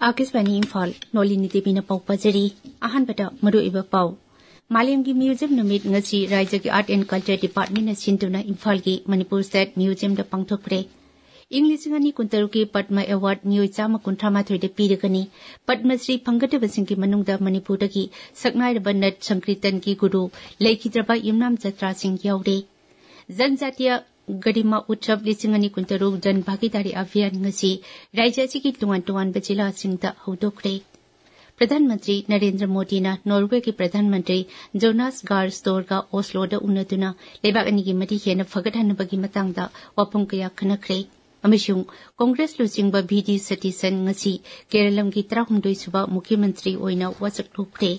आकाशवाणी इम्फाल नोलिनी देवीना पाउ पजरी अहानबदा मरुइबा पाउ मालेमगी म्यूजियम नुमित ngasi राज्यकी आर्ट एंड कल्चर डिपार्टमेंट सिंधुना इम्फालगी मणिपुर स्टेट म्यूजियम दा पांगथोकरे इंग्लिश गनी कुंतरुकी पद्मा अवार्ड म्यूई चामा कुंथ्रामाथोय दे पीरगनी पद्मश्री फंगदबसिंगी मनुंगदा मणिपुरदगी सकनाइरबा नट संकीर्तन की गुरु लेखिद्रबा इमनाम जत्रा सिंह यावरे जनजातीय गरिमा उत्सव लिसिंगनी कुंतरुक जन भागीदारी अभियान ngasi राज्य की तुंगान जिला सिंहदा हौदोखरे प्रधानमंत्री नरेंद्र मोदी ने नॉर्वे के प्रधानमंत्री जोनास गार स्टोरगा ओस्लोदा उन्नदुना लेबाक अनिगी मदी हेना फगदहनबगी मतंगदा वाफम कया खनखरे अमसुंग कांग्रेस लुचिंगबा बीडी सतीसन ngasi केरलम की 39 सुबा मुख्यमंत्री ओइना वसकथोखरे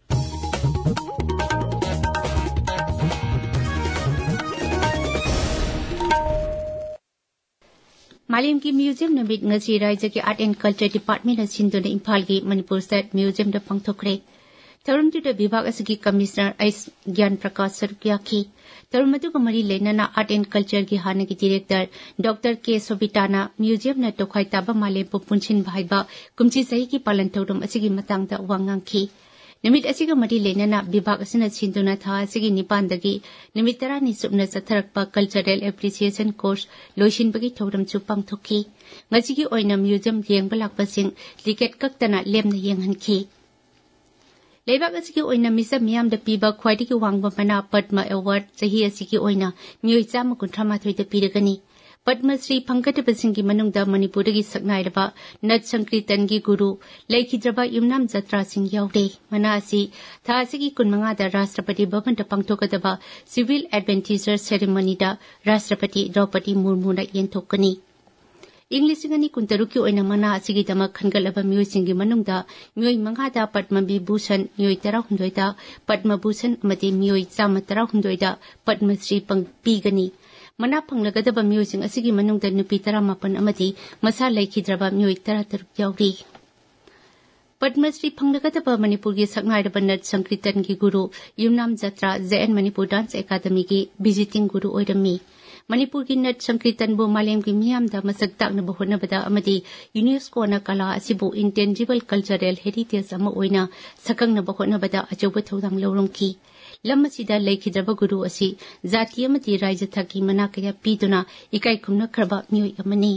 मालेम की म्यूजियम नुमित ngasi राज्य के आर्ट एंड कल्चर डिपार्टमेंट सिंधुना इम्फाल की मणिपुर स्टेट म्यूजियम दा पांगथोखरे थौरमदुदा विभाग असगी कमिश्नर एस ज्ञान प्रकाश सरुकियाखी थौरमदुगा मरी लेनाना आर्ट एंड कल्चर की हानगी डायरेक्टर डॉक्टर के सोबिताना म्यूजियम ना तोखाई ताबा मालेम पु पुनसिन भाईबा कुमची सही की पालन थौरम असगी मतंगदा वांगांखी निमित असिगा मरी लेनाना विभाग असना सिंधुना था असगी निपानदगी निमित 10 सुबना चथरकपा कल्चरल एप्रिसिएशन कोर्स लोइसिनबगी थौरम चु पांगथोखी ngasi की ओइना म्यूजियम येंगबा लाकपासिंग टिकेट कक्तना लेमना येंगहनखी लेबाक असगी ओइना मिसा मियाम द पीबा ख्वाइदगी वांगबा मना पद्मा अवार्ड सही असगी ओइना म्यूई चामा कुंथ्रामाथोय द पीरगनी पद्मश्री फंगदबसिंगी मनुंगदा मणिपुरगी सकनाइरबा नट संकीर्तन की गुरु लेखिद्रबा इमनाम जत्रा सिंह यावरे मनासी थासिगी 15 दा राष्ट्रपति भवन दा पांगथोकदबा सिविल एडवेंटिजर सेरेमनी दा राष्ट्रपति द्रौपदी मुर्मू ना येंथोकनी इंग्लिश गनी कुंतरुकी ओइना मना असिगी दमा खनगलबा म्यूजिंगी मनुंगदा म्यूई 5 दा पद्म विभूषण म्यूई 19 दा पद्म भूषण अमदी म्यूई 19 दा पद्मश्री पीगनी मना फंगलगदबा म्यूजिंग असिगी मनुंगदा नुपी 19 अमदी मसा लेखिद्रबा म्यूई 13 यावरी पद्मश्री फंगलगदबा मणिपुर की सकनाइरबा नट संकीर्तन की गुरु Yumnam Jatra JN Manipur dance academy की विजिटिंग गुरु ओइरमी मणिपुर की नट संकीर्तन बु मालेम की मियामदा मसक ताकनबा होनबदा अमदी यूनेस्को ना कला असिबु इंटेंजिबल कल्चरल हेरिटेज अमा ओइना सकंगनबा होनबदा अचौबा थौदांग लौरंखी लमसिदा लेखिद्रबा गुरु असि जाति अमदी राज्य थकी मना कया पीदुना इकाई खुमनखरबा म्यूई अमनी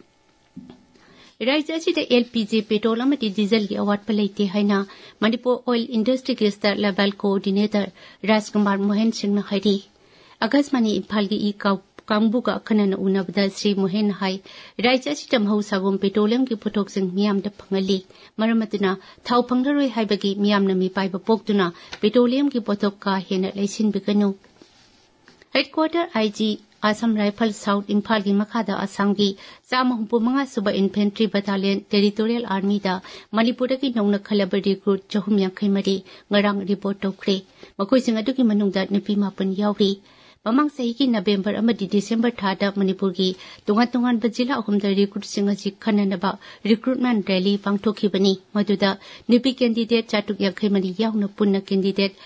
राज्य असिदा एलपीजी पेट्रोल अमदी डीजल की अवार्ड पलैते हैना मणिपुर ऑयल इंडस्ट्री के स्तर लेवल कोऑर्डिनेटर राजकुमार मोहन सिंह हाइरी आकाशवाणी इम्फाल की कांगबुगा अखनन उनबदा श्री मोहन हाई राज्य असिदा महौसागुम पेट्रोलियम की पुथोकसिंग मियामदा फंगली मरमतुना थाव फंगररोय हाइबगी मियामना मिपाइबा पोक्तुना पेट्रोलियम की पोथोक का हेना लैसिनबिगनु headquarter IG Assam rifle south Imphal की मखादा आसाम की 45 सुबा इन्फेंट्री बटालियन टेरिटोरियल आर्मी दा मणिपुर की नौना खलबा रिक्रूट 253 ngarang रिपोर्ट तौखरे मखोइसिंग अदुगी मनुंगदा नुपी 9 यावरी ममंग सही की नवंबर अमदी दिसंबर थादा मणिपुर की तोंगान जिला अहुमदा रिक्रूट सिंह असि खननबा रिक्रूटमेंट रैली पांगथोखिबनी मदुदा नुपी कैंडिडेट 450 यावना पुन्ना कैंडिडेट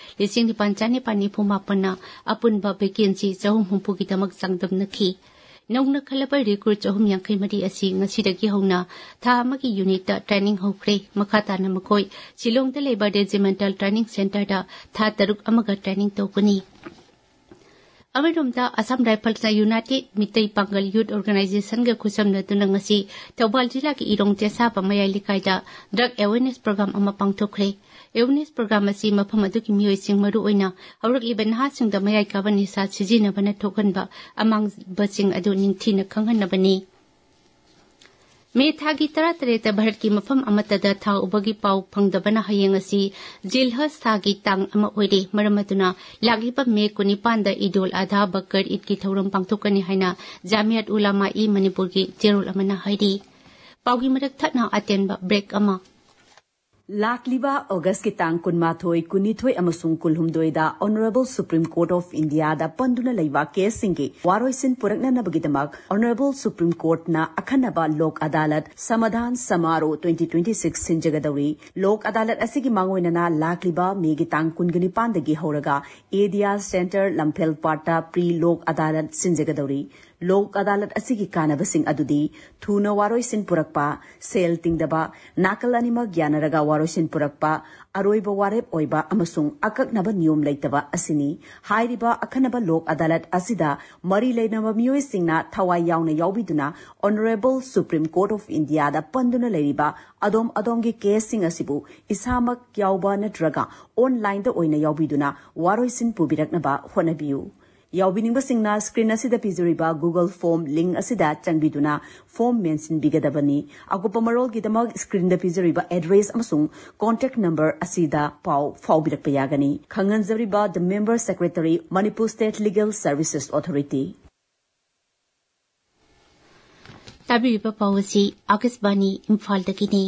9594 अपुनबा वैकेंसी 360 की दमक संगदमनखी नौना खलबा रिक्रूट 253 असि ngasiदगी हौना था अमगी यूनिट ट्रेनिंग हौखरे मखाताना मखोय शिलोंगदा लेबा रेजिमेंटल ट्रेनिंग सेंटर दा था 3 अमगा ट्रेनिंग तौकनी अमरोमदा Assam rifles united Meitei Pangal youth organisation के खुसमनदुना ngasi थौबाल जिला की इरोंग तेसापा मयाई लिकाइदा ड्रग अवेयरनेस प्रोग्राम अमा पांगथोखरे अवेयरनेस प्रोग्राम असि मफम अदुकी मियोइसिंग मरु ओइना हौरकलिबा नहासिंगदा मयाई काबा निसा सिजिनबना थोकनबा अमांग बसिंग अदु निंगथिना खंगहनबनी मे थागी 13 भारत की मफम अमतदा था उबगी पाउ फंगदबना हयेंग असि जिलहस थागी तांग अमा ओइरे मरमतुना लागिबा मे 19 दा ईदुल अधा बकर ईद की थौरम पांगथोकनी हाइना जामियात उलामा ई मणिपुर की जेरुल अमना हाइरी पाउगी मरक थना अतेनबा ब्रेक अमा लाकलिबा अगस्त की तांग 19 अमसुंग कुलहुमदोइदा honourable supreme court of India दा पंदुना लैबा केस सिंगे वारोइसिन पुरकननबगिदमक ऑनरेबल सुप्रीम कोर्ट ना अखनबा लोक अदालत समाधान समारोह 2026 सिंजगदौरी लोक अदालत असिगी मांगोइनना लाकलिबा मेगी तांग 19 दगी हौरगा एडिया सेंटर लंफेल पाटा प्री लोक अदालत सिंजगदौरी लोक अदालत असिगी कानबसिंग अदुदी थुना वारोइसिन पुरकपा सेल तिंगदबा नाकल अनिमक यानरगा वारोइसिन पुरकपा अरोइबा वारेप ओइबा अमसुंग अकक्नबा नियम लेतबा असिनी हाइरिबा अखनबा लोक अदालत असिदा मरी लेनबा मियोइसिंगना थवाई यावना यावबिदुना honourable supreme court of India दा पंदुना लेरिबा अदोमगी केसिंग असिबु इसामक यावबा नत्रगा ऑनलाइन दा ओइना यावबिदुना वारोइसिन पुबिरकनबा होनबियु यावबिनिंगबसिंगना स्क्रीन असिदा पिजुरिबा गूगल फॉर्म लिंक असिदा चंगबिदुना फॉर्म मेंशन बिगदबनी अगुपा मरोलगिदमक स्क्रीन दा पिजुरिबा एड्रेस अमसुंग कांटेक्ट नंबर असिदा पाव फाउबिरकपा यागनी खंगनजरिबा the member secretary Manipur state legal services authority ताबिरिबा पावसी आकाशवाणी इम्फाल दगिनी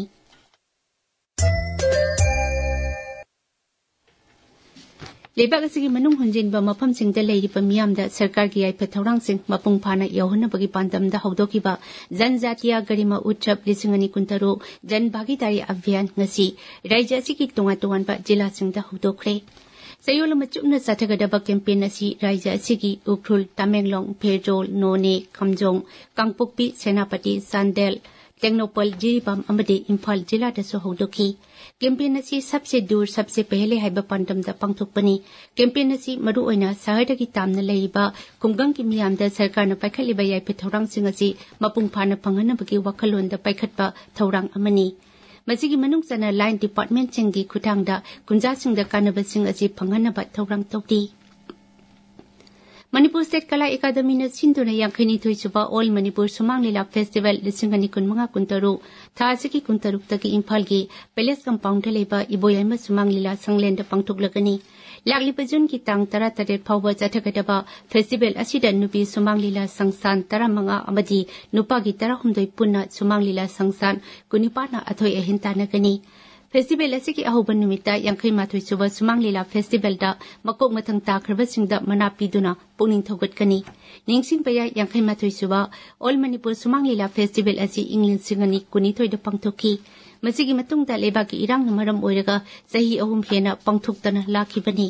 लेबाग असगी मनुंग हुंजिनबा मफमसिंगदा लेरिबा मियामदा सरकारगी याइफा थौरांगसिंग मपुंग फाना यौहनबगी पांदमदा हौदोकिबा जनजातीय गरिमा उत्सव 2023 जन भागीदारी अभियान ngasi राज्य असगी तोंगा-तोंगानबा जिलासिंगदा हौदोखरे सयोल मचुमना साथगदबा कैंपेन असि राज्य असगी उख्रुल तामेंगलोंग फेजोल नोने खमजोंग कांगपोकपी सेनापति सांडेल टेक्नोपल जिरीबाम अमदे इम्फाल जिलादसु हौदोखी कैंपेन असि सबसे दूर सबसे पहले हाइबा पांडमदा पांगथोकपनी कैंपेन असि मरु ओइना शहरदगी तामना लेरिबा खुंगंगी मियामदा सरकारना पाइखलिबा याइफे थौरांगसिंग असि मपुंग फाना फंगनबगी वखलोंदा पाइखटबा थौरांग अमनी मसिगी मनुंग चना लाइन डिपार्टमेंट सिंगी खुटांगदा कुंजासिंगदा कानबसिंग असि फंगनबा थौरांग तौदी मणिपुर स्टेट कला एकाडेमी ने सिंधुना यांखनी थुइसुबा ऑल मणिपुर सुमांग लीला फेस्टिवल 2023 थासिकी कुंतरुक तकी इम्फाल की पैलेस कंपाउंड लेबा इबोयामा सुमांग लीला संगलेंड पांगथोकलगनी लागिबा जून की तांग 13 फाउबा चथगदबा फेस्टिवल असिदा नुपी सुमांग लीला संस्थान 15 अमदी नुपागी 19 पुन्ना सुमांग लीला संस्थान कुनिपाना अथोय अहिंतानगनी फेस्टिवल असगी अहोबन नुमिता यांखै माथोय सुबा सुमांग लीला फेस्टिवल दा मकोक मथंग ताखरबसिंगदा मना पिदुना पुनिंग थौगतकनी निंगसिंग पया यांखै माथोय सुबा ऑल मणिपुर सुमांग लीला फेस्टिवल असि इंग्लिश सिंगनी कुनिथोयदा पांगथोकी मसिगी मतुंगदा लेबाकी इरांग मरम ओइरगा सही अहुम हेना पांगथोकतना लाखिबनी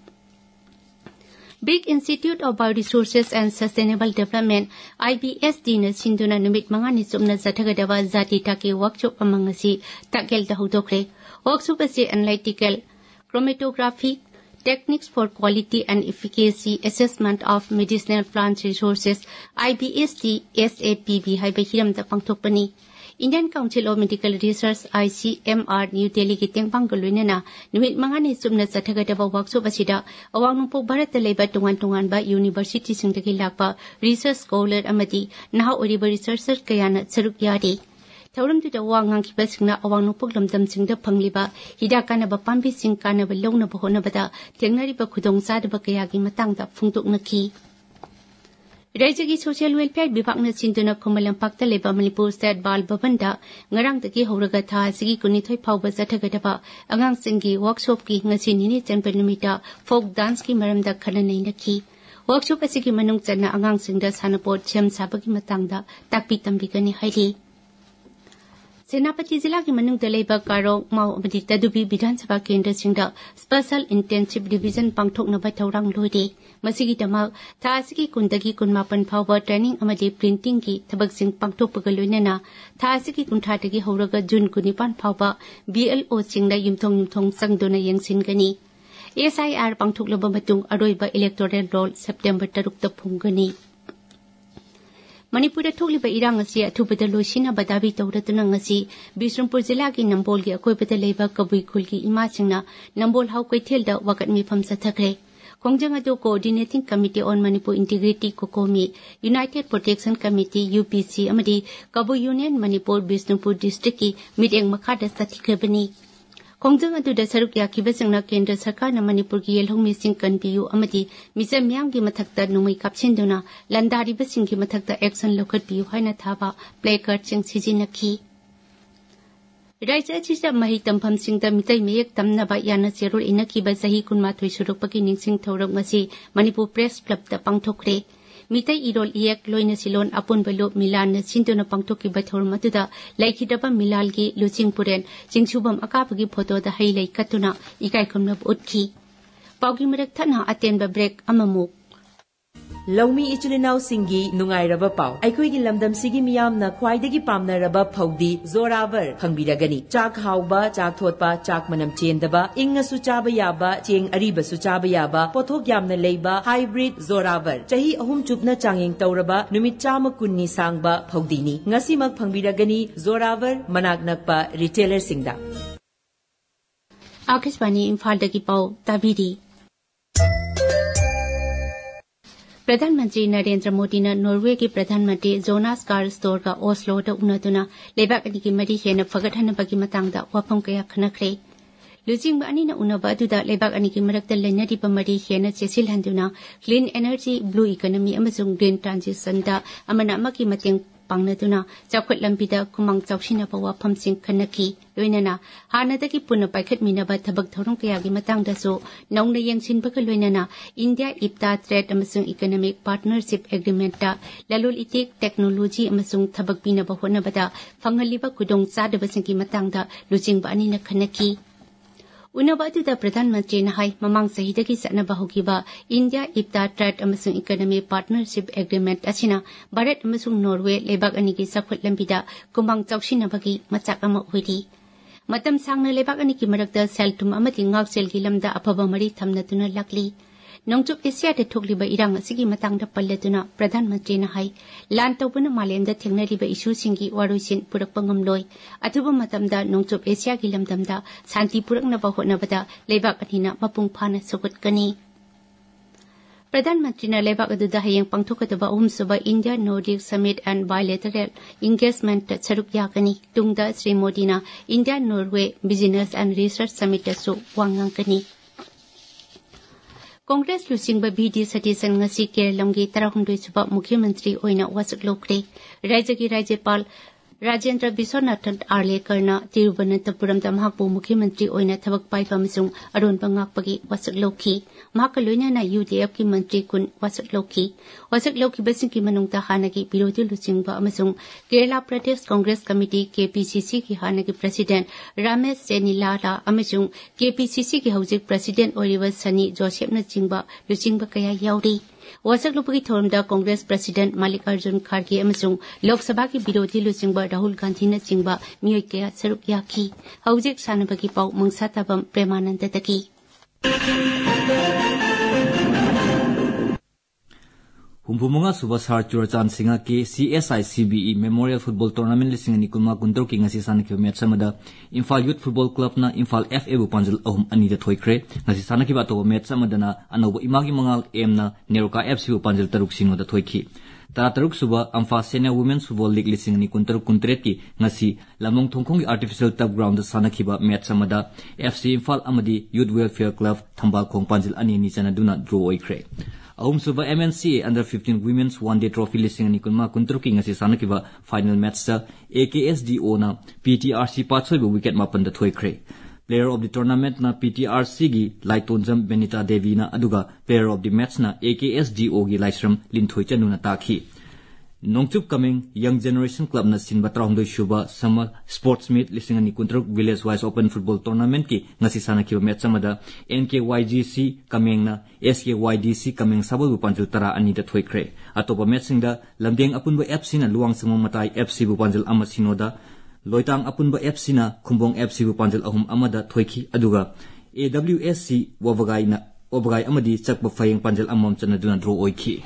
Big Institute of Bioresources and Sustainable Development IBSD na sinduna numit mga ni sumna zathagadawa zati take workshop amang si takel da hudokre workshop asi analytical chromatography techniques for quality and efficacy assessment of medicinal plant resources IBSD SAPB haiba hiram da pangthokpani Indian Council of Medical Research ICMR New Delhi ki tengpang guluinana numit mga ni sumna sathagadawa workshop asida awang nungpo Bharat da leba tungan-tungan ba university singdagi lakpa research scholar amadi naha oriba researcher kayana saruk yari thauram tu da wangang kiba singna awang nungpo lamdam singda phangliba hidakana ba pambi sing kana ba longna ba hona bada tengnari ba khudong sada ba kayagi matangda phungtuk nakhi राज्य की social welfare विभाग ने सिंधुना खुमलंपाक्ता लेबा Manipur state बाल भवन दा ngarang तकी हौरगा था सिगी कुनिथोय फावबा जाथगदबा अंगांग सिंगी वर्कशॉप की ngasi निने चनपे नुमिता फोक डांस की मरमदा खननै नखी वर्कशॉप असिगी मनुंग चना अंगांग सिंगदा सानपोट छेम साबगी मतंगदा ताकपी तंबिगनी हाइली सेनापति जिला की मनुंग दलेबा कारो माउ अमदि तदुबी विधानसभा केंद्र सिंगदा स्पेशल इंटेंसिव डिवीजन पांगथोकनबा थौरांग लोइदे मसिगी तमाक थासिगी कुंदगी कुनमापन फावबा ट्रेनिंग अमदि प्रिंटिंग की थबकसिंग पांगथोकपगा लोइनना थासिगी कुंथादगी हौरगा जून 19 फावबा BLO सिंगदा युमथोंग संगदोना यंगसिनगनी SIR पांगथोकलबा मतुंग अरोइबा इलेक्टोरल रोल सेप्टेम्बर 3 ता फुंगनी मणिपुर थोकलिबा इरांग असि अथुबदा लोइसिना बदाबी तौरतुना ngasi बिष्णुपुर जिला की नंबोल की अकोइबदा लेबा कबुई खुल की इमासिंगना नंबोल हाउ कैथेलदा वकत मिफम सथखरे खोंगजंग अदो coordinating committee on Manipur integrity COCOMI united protection committee UPC अमदी कबुई यूनियन मणिपुर बिष्णुपुर डिस्ट्रिक्ट की मीटिंग मखादा सथिखबनी खोंगजंग अदुदा सरुक याखिबसिंगना केंद्र सरकारना मणिपुर की येलहोंगमिसिंग कनबियु अमदी मिसम मियाम की मथक्ता नुमै कापसिंदुना लंदारिबसिंग की मथक्ता एक्शन लौखटबियु हाइना थाबा प्लेकार्ड सिंग सिजिनखी राज्य असिदा मही तंफमसिंगदा मितै मयेक तमनबा याना सेरोल इनखिबा सही 19 सुरुपकी निंगसिंग थौरक ngasi मणिपुर प्रेस क्लब दा पांगथोकरे मितै इरोल इयक लोइना सिलोन अपुनबा लोप मिलान न सिंदुना पांगथोकिबा थौरम अदुदा लैखिदबा मिलाल की लुचिंगपुरेन चिंगसुबम अकाबगी फोटो दा हई लै कतुना इकाइखमनब उतखी पाउगी मरक थना अतेनबा ब्रेक अममुक लौमी इचुलिनाउ सिंगी नुंगाइरबा पाउ अखोइगी लमदम सिगी मियामना ख्वाइदगी पामनरबा फौदी जोरावर फंगबिरगनी चाक हाउबा चाक थोतपा चाक मनम चेंदबा इंगसु चाबा याबा चेंग अरीबसु चाबा याबा पोथोक यामना लेबा हाइब्रिड जोरावर चही अहुम चुपना चांगिंग तौरबा नुमित चामा कुन्नी सांगबा फौदीनी ngasimak फंगबिरगनी जोरावर मनाक नकपा रिटेलर सिंगदा आकाशवाणी इम्फालदगी पाउ ताबिरी प्रधानमंत्री नरेंद्र मोदी ने नॉर्वे के प्रधानमंत्री जोनास गार स्टोर का ओस्लो उन्नतुना लेबाक अनिकी मरी हेन फगटहनबगी मतंगदा वाफम कया खनख्रे लुजिंग अनिना उनबा अदुदा लेबाक अनिकी मरक्ता लेनरिबा मरी हेन चेसिलहंदुना क्लीन एनर्जी ब्लू इकोनॉमी अमसुंग ग्रीन ट्रांजिशन दा अमना अमकी मतेंग पांगनदुना चौखट लंबिदा कुमांग चौसिनबा वाफमसिंग खनखी लोइनना हानदगी पुनः पाइखटमिनबा थबक थौरंग कयागी मतंगदासु नौना यंगसिनबगा लोइनना इंडिया इप्ता ट्रेड अमसुंग इकोनॉमिक पार्टनरशिप एग्रीमेंटा ललोल इतिक टेक्नोलॉजी अमसुंग थबक पिनबा होनबदा फंगलिबा खुदोंग चादबसिंगी मतंगदा लुजिंगबा अनिना खनखी उनबा अदुदा प्रधानमंत्री नहाई ममांग सहिदगी सनबा होगिबा इंडिया इप्ता ट्रेड अमसुंग इकोनॉमी पार्टनरशिप एग्रीमेंट असिना भारत अमसुंग नॉर्वे लेबाक अनिगी सखुत लंबिदा कुमांग चौसिनबगी मचाक अमा होइरी मतम सांगना लेबाक अनिगी मरक्ता सेलथुम अमति ngakselgi lamda afaba mari thamnatuna lakli नोंचुप एशिया थोकलिबा इरांग असिगी मतंगदा पल्लदुना प्रधानमंत्री ना हाई लान तौबना मालेमदा थेंगनरिबा इशूसिंगी वारोइसिन पुरकपा ngamloi अथुबा मतमदा नोंचुप एशिया गी लमदमदा शांति पुरकनबा होनबदा लेबाक अनिना मपुंग फाना सगुतकनी प्रधानमंत्री ना लेबाक अदुदा हयेंग पांगथोकदबा अहुमसुबा India Nordic summit and bilateral engagement सरुक यागनी तुंगदा श्री मोदीना India Norway business and research summit सु वांगंकनी कांग्रेस लुसिंगबा बीडी सतीशन ngasi केरलमगी 13 सुबा मुख्यमंत्री ओइना वासक लोकरे राज्यगी राज्यपाल राजेंद्र विश्वनाथन आर्लेकरना तिरुवनंतपुरम महापु मुख्यमंत्री ओइना थबक पाइबा अमसुंग अरोनबा ngakpagi वासक लोखी महाका लोइनाना यूडीएफ की मंत्री कुन वासक लोखी बसिंगी मनुंगता हानगी विरोधी लुसिंगबा अमसुंग केरला प्रदेश कांग्रेस कमिटी केपीसीसी की हानगी प्रेसिडेंट रमेश सेनिलाला अमसुंग केपीसीसी की हौजिक प्रेसिडेंट ओरिवा सनी जोसेफना चिंगबा लुसिंगबा कया याउरी वासक लोपगी थोरमदा कांग्रेस प्रेसिडेंट मल्लिकार्जुन खड़गे अमसुंग लोकसभा की विरोधी लुसिंगबा राहुल गांधी न चिंगबा मियोय कया सरुक याखी हौजिक सानबगी पाउ मंगसाताबम प्रेमानंद तकी हुम्फुमंगा सुबह सार चुरचान सिंगा के CSI CBE memorial football tournament लिसिंग नि कुमा कुंतर की ngasi sana ki match samada Imphal Youth Football Club na Imphal FA bu panjul ahum ani da thoikre ngasi sana ki ba to match samada na anoba imagi mangal M na Neroka FC bu panjul taruk singo da thoiki taruk suba Amfa Senior Women's Football League lising ni kuntar kuntret ki ngasi lamong thongkhong ki artificial turf ground da sana ki ba match samada FC Imphal amadi Youth Welfare Club Thambal khong panjul ani ni chana duna draw oikre ahum suba MNCA under 15 women's one day trophy lising ni kunma kunturki ngasi sanakiba final match sa AKSDO na PTRC patsoi bu wicket mapan da thoikre player of the tournament na PTRC gi Laitonjam Benita Devi na aduga player of the match na AKSDO gi Laisram Linthoi chanu na takhi Nongchup coming young generation club na sinba traumdoi shuba summer sports meet lising ni kuntruk village wise open football tournament ki ngasi sanakiba match samada NKYGC coming na SKYDC coming sabul panjul tara ani da thoikre atopa match singda lamdeng apunba FC na luang samong matai FC bu panjul ama sinoda loitang apunba FC na khumbong FC bu panjul ahum amada thoiki aduga AWSC wabagai amadi chakba fayeng panjul amom chana duna draw oiki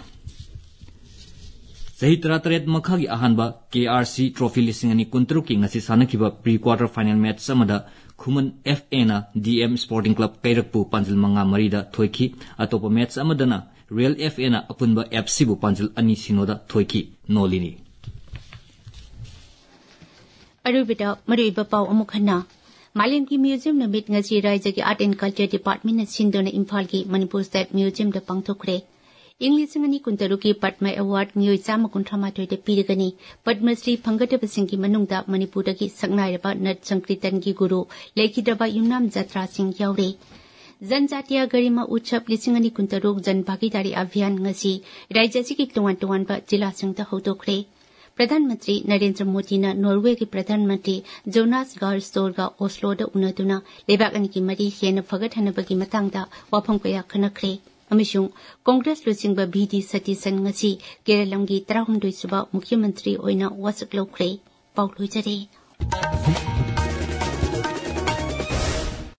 Sahi trat makhagi ahanba KRC trophy lising ani kuntruki ngasi sanakiba pre-quarter final match samada Khuman FA na DM Sporting Club Kairakpu panjil manga marida thoiki atopa match amadana Real FA na apunba FC bu panjil ani sinoda thoiki nolini Arubida mariba pau amukhana Malim ki museum na mit ngasi raja ki art and culture department na sindona Imphal ki Manipur State Museum da pangthokre English ngani kuntaruki Padma Award miyoi chama kunthamathoi de pirigani Padma Shri phanggadabasingki manungda Manipurdagi saknairaba Nat Sankritan gi guru Lekhidraba Yumnam Jatra Singh yaure Janjatiya Garima Utsav lisingani kuntaruk jan bhagidari abhiyan ngasi rajyasi ki tuwan ba jila singta hodokre प्रधानमंत्री नरेंद्र मोदी ने Norway के प्रधानमंत्री Jonas गार store का Oslo दा उनदुना लेबाक अनि की मरी हेन फगत हनबगी मतंगदा वाफम कया खनखरे अमसुंग कांग्रेस लुचिंग बीडी सतीशन ngasi केरलम की 13 सुबा मुख्यमंत्री ओइना वासक लौखरे पाउ लोइजरे।